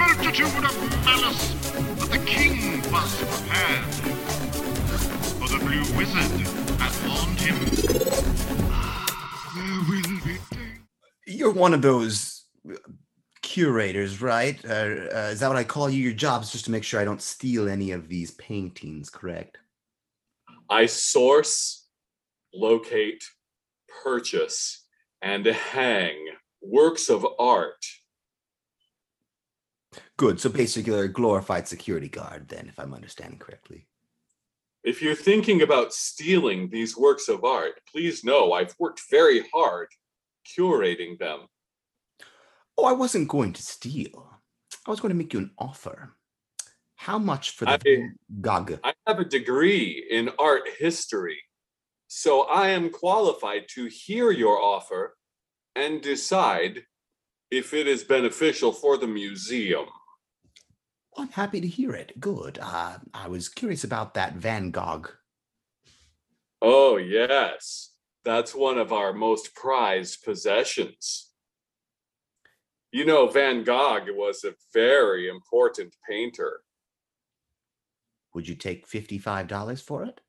multitude of malice that the king must prepared. For the blue wizard hath warned him. There will be danger. You're one of those curators, right? Is that what I call you? Your job is just to make sure I don't steal any of these paintings, correct? I source, locate, purchase, and hang works of art. Good. So basically, you're a glorified security guard, then, if I'm understanding correctly. If you're thinking about stealing these works of art, please know I've worked very hard curating them. Oh, I wasn't going to steal. I was going to make you an offer. How much for the Van Gogh? I have a degree in art history, so I am qualified to hear your offer and decide if it is beneficial for the museum. I'm happy to hear it. Good. I was curious about that Van Gogh. Oh, yes. That's one of our most prized possessions. You know, Van Gogh was a very important painter. Would you take $55 for it?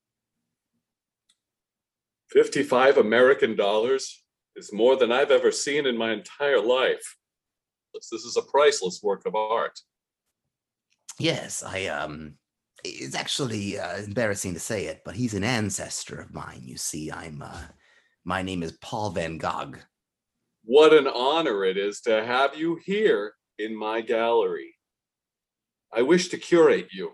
55 American dollars is more than I've ever seen in my entire life. This is a priceless work of art. Yes, it's actually embarrassing to say it, but he's an ancestor of mine. You see, my name is Paul Van Gogh. What an honor it is to have you here in my gallery. I wish to curate you.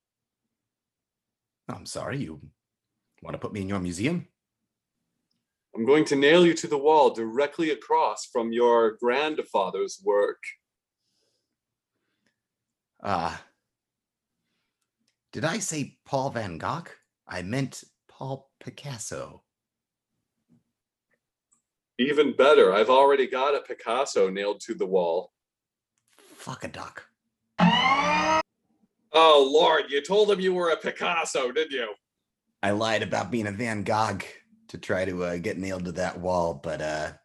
I'm sorry, you want to put me in your museum? I'm going to nail you to the wall directly across from your grandfather's work. Did I say Paul Van Gogh? I meant Paul Picasso. Even better, I've already got a Picasso nailed to the wall. Fuck a duck. Oh, Lord, you told him you were a Picasso, didn't you? I lied about being a Van Gogh to try to get nailed to that wall, but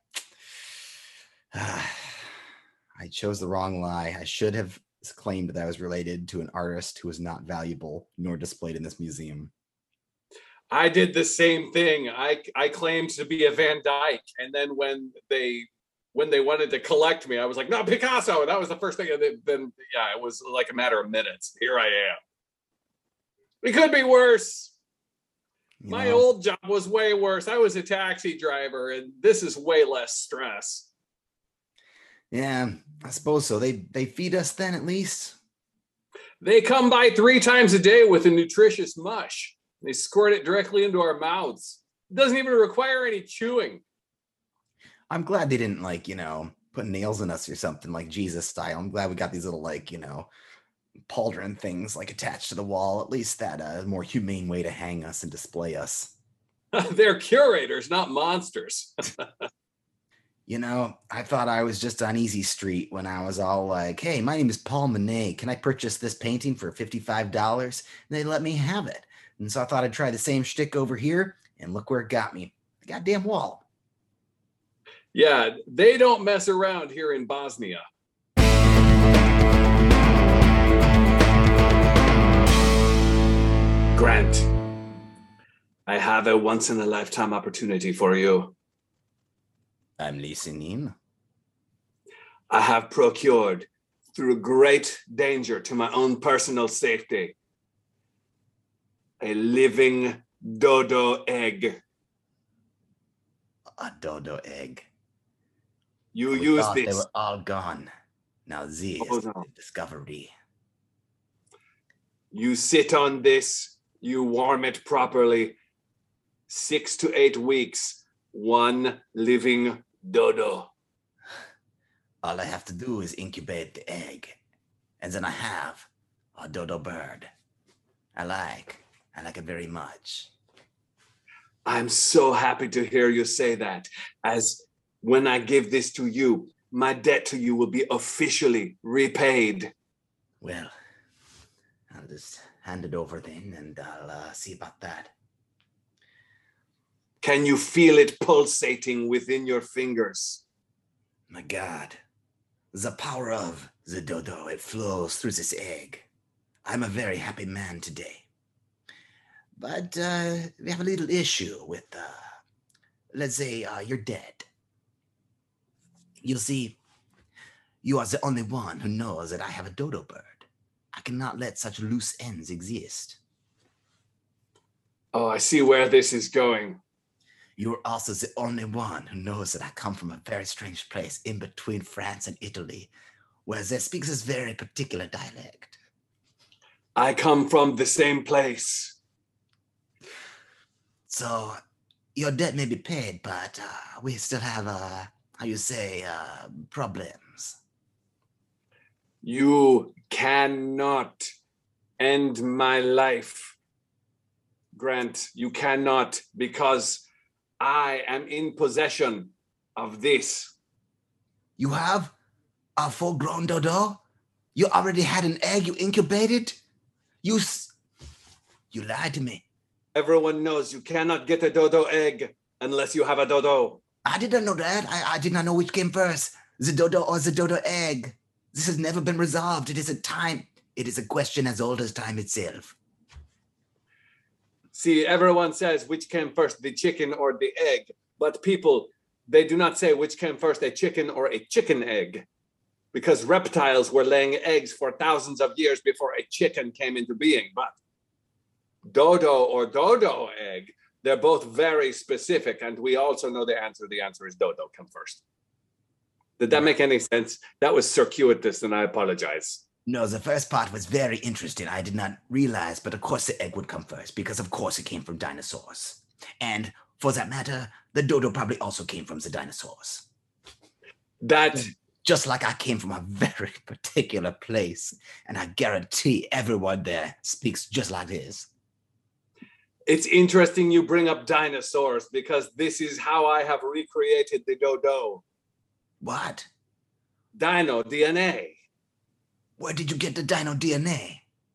I chose the wrong lie. I should have claimed that I was related to an artist who was not valuable nor displayed in this museum. I did the same thing. I claimed to be a Van Dyke, and then when they wanted to collect me, I was like, no, Picasso. And that was the first thing. And then yeah, it was like a matter of minutes. Here I am. It could be worse. My old job was way worse. I was a taxi driver, and this is way less stress. Yeah, I suppose so. They feed us then, at least? They come by 3 times a day with a nutritious mush. They squirt it directly into our mouths. It doesn't even require any chewing. I'm glad they didn't, put nails in us or something like Jesus style. I'm glad we got these little, pauldron things, attached to the wall. At least that more humane way to hang us and display us. They're curators, not monsters. I thought I was just on Easy Street when I was all like, hey, my name is Paul Monet. Can I purchase this painting for $55? And they let me have it. And so I thought I'd try the same shtick over here, and look where it got me. The goddamn wall. Yeah, they don't mess around here in Bosnia. Grant, I have a once-in-a-lifetime opportunity for you. I'm listening. I have procured, through great danger to my own personal safety, a living dodo egg. A dodo egg. You use this. They were all gone. Now this is the discovery. You sit on this, you warm it properly. 6 to 8 weeks, one living dodo. All I have to do is incubate the egg, and then I have a dodo bird. I like it very much. I'm so happy to hear you say that, as when I give this to you, my debt to you will be officially repaid. Well, I'll just hand it over then, and I'll see about that. Can you feel it pulsating within your fingers? My God, the power of The dodo, it flows through this egg. I'm a very happy man today. But we have a little issue with, let's say, you're dead. You see, you are the only one who knows that I have a dodo bird. I cannot let such loose ends exist. Oh, I see where this is going. You're also the only one who knows that I come from a very strange place in between France and Italy, where they speak this very particular dialect. I come from the same place. So your debt may be paid, but we still have, problems. You cannot end my life. Grant, you cannot, because I am in possession of this. You have a full-grown dodo? You already had an egg you incubated? You lied to me. Everyone knows you cannot get a dodo egg unless you have a dodo. I didn't know that. I did not know which came first, the dodo or the dodo egg. This has never been resolved. It is a question as old as time itself. See, everyone says which came first, the chicken or the egg. But people, they do not say which came first, a chicken or a chicken egg. Because reptiles were laying eggs for thousands of years before a chicken came into being. But dodo or dodo egg, they're both very specific. And we also know the answer. The answer is dodo come first. Did that make any sense? That was circuitous, and I apologize. No, the first part was very interesting. I did not realize, but of course the egg would come first, because of course it came from dinosaurs. And for that matter, the dodo probably also came from the dinosaurs. That, just like I came from a very particular place, and I guarantee everyone there speaks just like this. it's interesting you bring up dinosaurs, because this is how I have recreated the dodo. What? Dino DNA. Where did you get the dino DNA?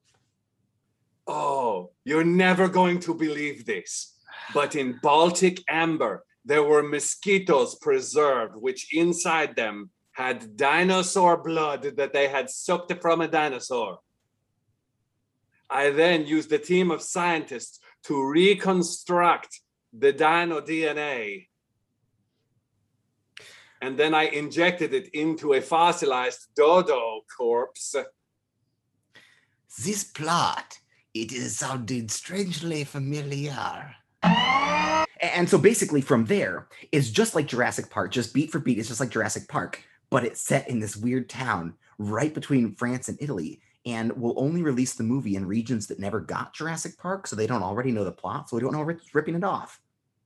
Oh, you're never going to believe this. But in Baltic amber, there were mosquitoes preserved, which inside them had dinosaur blood that they had sucked from a dinosaur. I then used a team of scientists to reconstruct the dino DNA. And then I injected it into a fossilized dodo corpse. This plot, it is sounding strangely familiar. And so basically from there, it's just like Jurassic Park, just beat for beat, it's just like Jurassic Park, but it's set in this weird town right between France and Italy. And we'll only release the movie in regions that never got Jurassic Park, so they don't already know the plot, so we don't know what's ripping it off.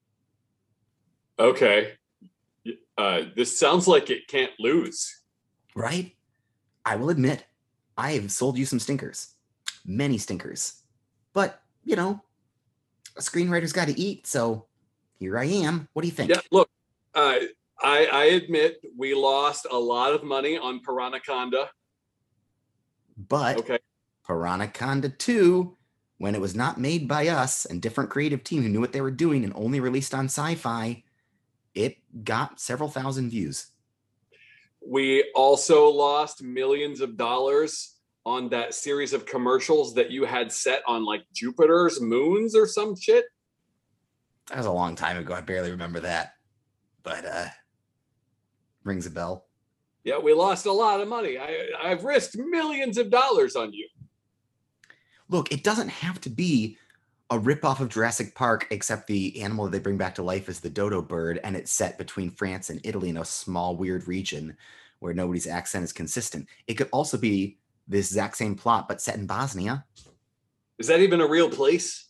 Okay. This sounds like it can't lose. Right? I will admit, I have sold you some stinkers. Many stinkers. But, you know, a screenwriter's got to eat, so here I am. What do you think? Yeah, look, I admit we lost a lot of money on Piranaconda. But okay. Piranaconda 2, when it was not made by us and different creative team who knew what they were doing and only released on Sci-Fi, it got several thousand views. We also lost millions of dollars on that series of commercials that you had set on like Jupiter's moons or some shit. That was a long time ago. I barely remember that, but rings a bell. Yeah, we lost a lot of money. I've risked millions of dollars on you. Look, it doesn't have to be a ripoff of Jurassic Park, except the animal that they bring back to life is the dodo bird, and it's set between France and Italy in a small, weird region where nobody's accent is consistent. It could also be this exact same plot, but set in Bosnia. Is that even a real place?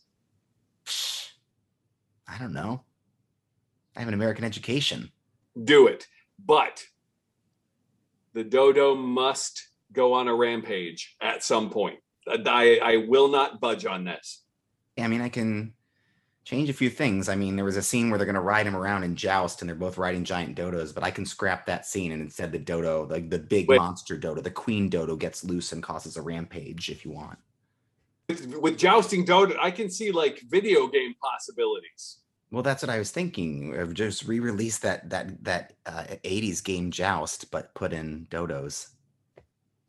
I don't know. I have an American education. Do it. But the dodo must go on a rampage at some point. I will not budge on this. I mean, I can change a few things. I mean, there was a scene where they're going to ride him around in Joust, and they're both riding giant dodos, but I can scrap that scene, and instead the dodo, like the big monster dodo, the queen dodo, gets loose and causes a rampage if you want. With jousting dodo, I can see like video game possibilities. Well, that's what I was thinking. Of just re-release that 80s game Joust, but put in dodos.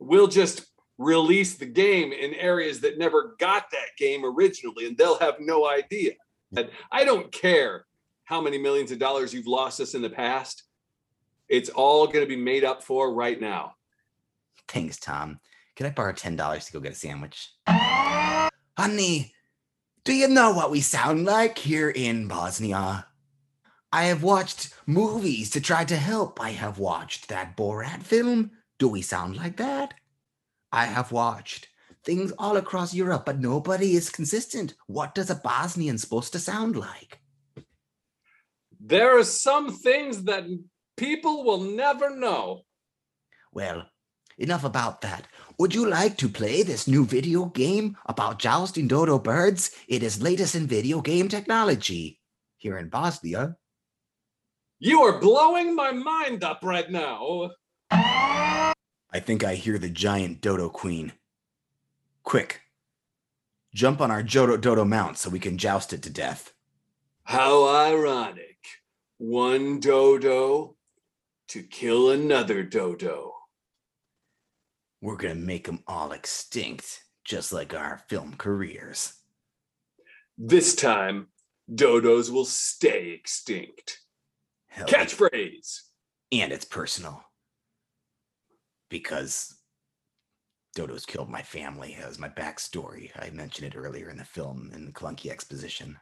we'll just release the game in areas that never got that game originally, and they'll have no idea. And I don't care how many millions of dollars you've lost us in the past. It's all going to be made up for right now. Thanks, Tom. Can I borrow $10 to go get a sandwich? Honey, do you know what we sound like here in Bosnia? I have watched movies to try to help. I have watched that Borat film. Do we sound like that? I have watched things all across Europe, but nobody is consistent. What does a Bosnian supposed to sound like? There are some things that people will never know. Well, enough about that. Would you like to play this new video game about jousting dodo birds? It is latest in video game technology here in Bosnia. You are blowing my mind up right now. I think I hear the giant dodo queen. Quick, jump on our dodo mount so we can joust it to death. How ironic. One dodo to kill another dodo. We're gonna make them all extinct, just like our film careers. This time, dodos will stay extinct. Hell, Catchphrase. and it's personal. Because dodos killed my family. That was my backstory. I mentioned it earlier in the film in the Clunky Exposition.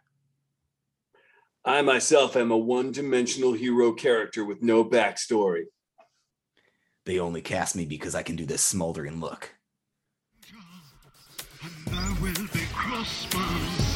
I myself am a one-dimensional hero character with no backstory. They only cast me because I can do this smoldering look. And there will be Christmas